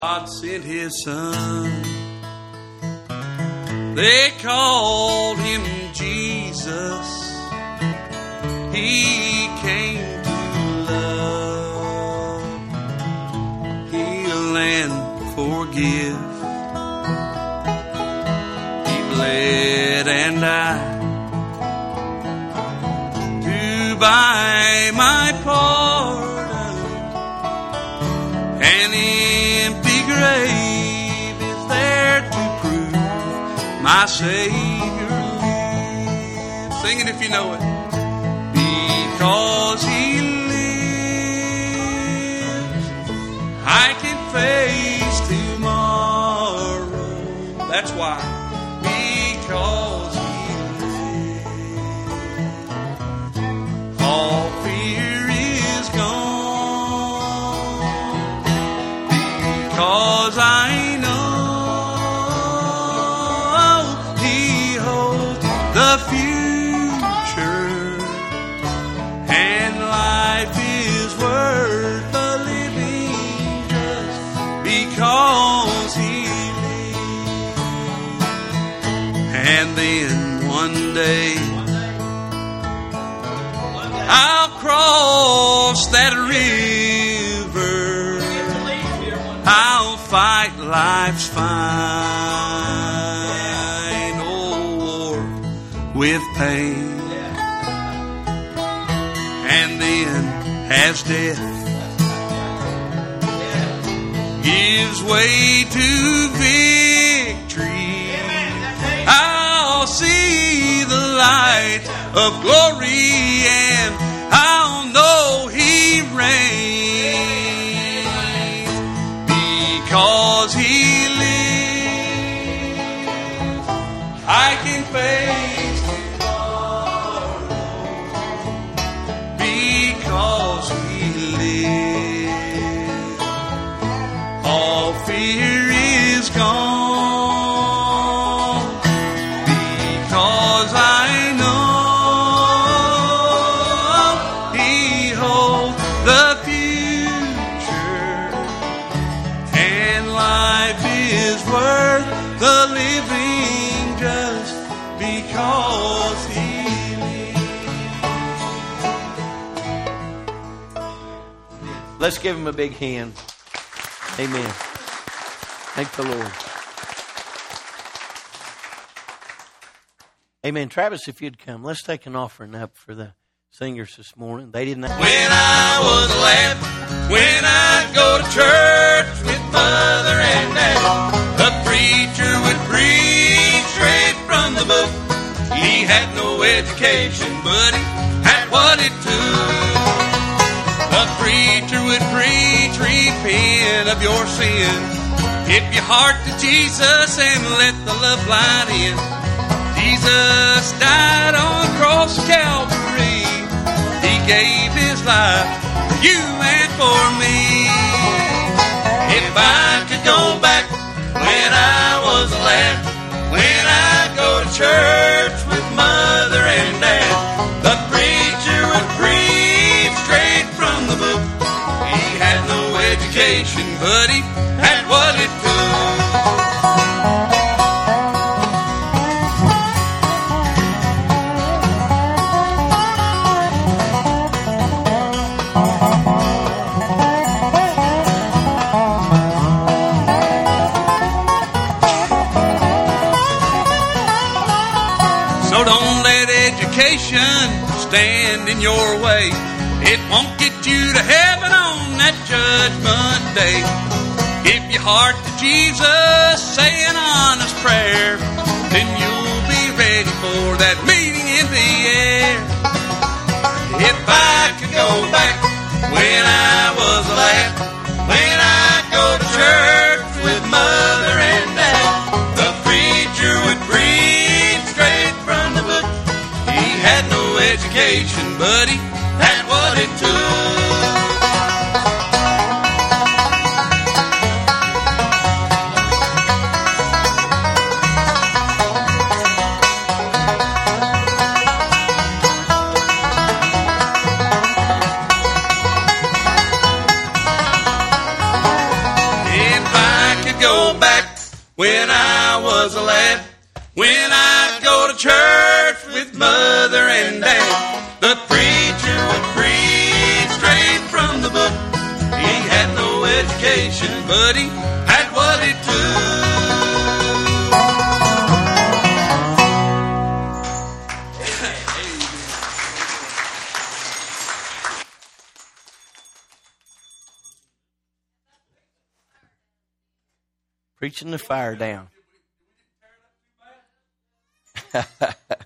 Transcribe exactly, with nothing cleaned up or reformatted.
God sent His Son. They called Him Jesus. He came to love, heal, and forgive. He bled and died to buy my pardon. An empty grave is there to prove my Savior lives. Sing it if you know it. Because He lives, I can face tomorrow. That's why. Because He lives, all fear is gone. Because I know He holds the future. Life is worth the living just because He lives. And then one day I'll cross that river. I'll fight life's final war with pain. And then, as death gives way to victory, I'll see the light of glory, and I'll know He reigns. Because He lives, I can face because He lives, all fear is gone. Because I know He holds the future, and life is worth the living just because He Let's give Him a big hand. Amen. Thank the Lord. Amen. Travis, if you'd come, let's take an offering up for the singers this morning. They didn't. When I was a lad, when I'd go to church with Mother and Dad, the preacher would preach straight from the book. He had no education, but he had what it took. The preacher would preach, repent of your sin. Give your heart to Jesus and let the love light in. Jesus died on the cross of Calvary. He gave His life for you and for me. If I could go back when I was a lad, when I'd go to church with Mother and Dad, the preacher would preach straight from the book. He had no education, but he had what it took. So don't let education stand in your way. It won't get you to heaven on that judgment day. Give your heart to Jesus, say an honest prayer, then you'll be ready for that meeting in the air. If I could go back when I was a lad, when I'd go to church with Mother and Dad, the preacher would preach straight from the book. He had no education, but he had what it took. If I go back when I was a lad, when I'd go to church with mother and dad. The preacher would preach straight from the book. He had no education, but he had what it took. Preaching the fire down.